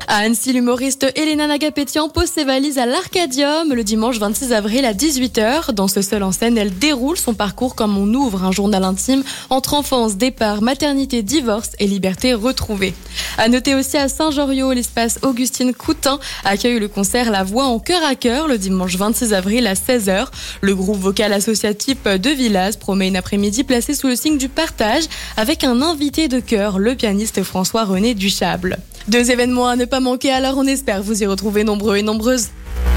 À Annecy, l'humoriste Elena Nagapétian pose ses valises à l'Arcadium le dimanche 26 avril à 18h. Dans ce seul en scène, elle déroule son parcours comme on ouvre un journal intime entre enfance, départ, maternité, divorce et liberté retrouvée. À noter aussi à Saint-Joriot, l'espace Augustine Coutin accueille le concert La Voix en cœur à cœur le dimanche 26 avril à 16h. Le groupe vocal associatif de Villaz promet une après-midi placée sous le signe du partage avec un invité de cœur, le pianiste François-René Duchable. 2 événements à ne pas manquer, alors on espère vous y retrouver nombreux et nombreuses.